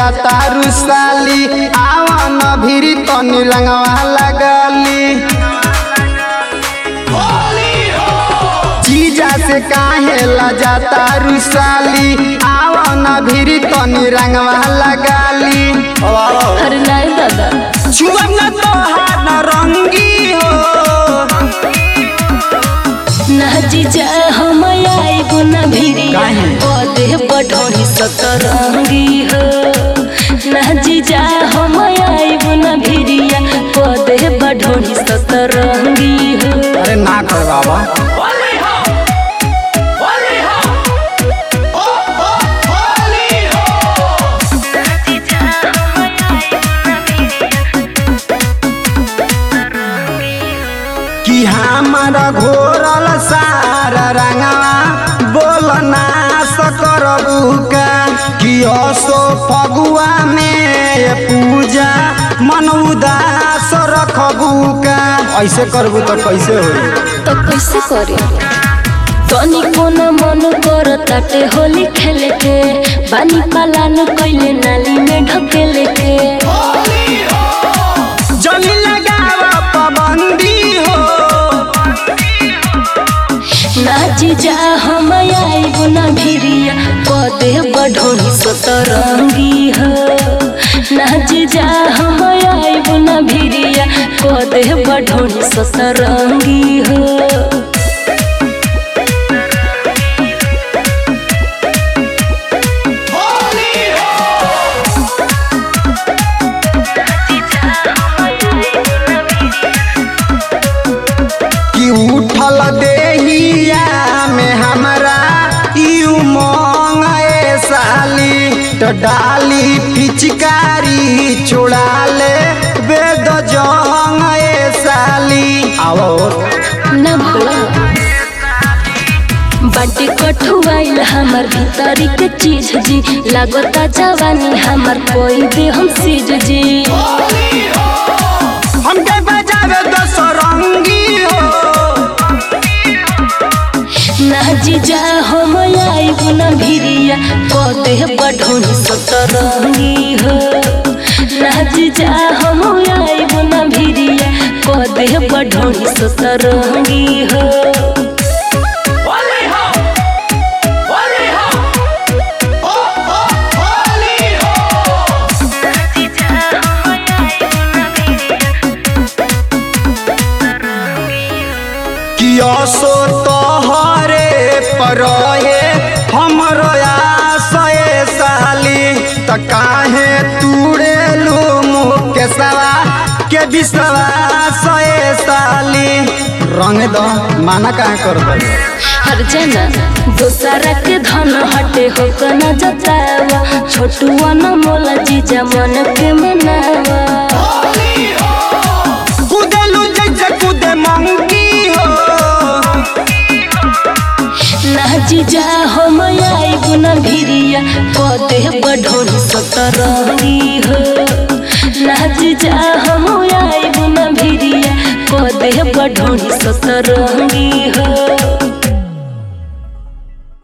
जाता रुसाली आवन भिरी तनी रंगवा लगली जीजा से काहे ला जाता रुसाली आवन भिरी तनी रंगवा लगली अरे नहीं दादा छुअब न तोहार न रंगी हो ना जीजा हम आइब ना भिरी पदे बढ़ोनी सतरंगी हो ना जीजा हम आइब ना भिरिया पदे बढ़ोनी सतरंगी हो। अरे ना कर बाबा कि हमारा घोरल सारा रंगवा बोलना सकरबू का कि असो फगुआ में पूजा मन उदास रखबू का ऐसे करबू तो कैसे होई तो कैसे करे तनी कोना मन कर ताटे होली खेले के बानी पालान कैले नाली में ढकेले के जली लगावा पाबंदी हो ना जीजा हम आइब ना भिरिया पदे बढ़ोनी सतरंगी हो ना जीजा हम आइब ना भिरिया पदे बढ़ोनी सतरंगी हो। उठल देहिया में हमरा उमंग साली तो डाली पिचकारी छोड़ा ले बेद जंग साली आओ ना भला बाटे कठुआइल हमार भीतरी के चीज जी लागता जवानी हमार कोई दे हम सीज जी हमके बजावे दस रंगी हो ना जीजा हम आइब ना भिरिया पदे बढ़ोनी सतरंगी हो ना जीजा हम आइब ना भिरिया पदे बढ़ोनी सतरंगी हो। कियासो तोहरे पर हमरो आशय साली त काहे तूड़ेलू मुँह के सवा के विश्वास साली रंग दो माना कहाँ कर दो हर जना दोसरा के धन हटे हो कना जतावा छोटुआ न मोला जीजा मन के मनावा कूदेलू जैसे कूदे मंगी हो ना जीजा हम आइब ना भिरिया पदे बढ़ोनी सतरंगी हो ना जीजा हम आइब ना भिरिया पदे बढ़ोनी सतरंगी हो।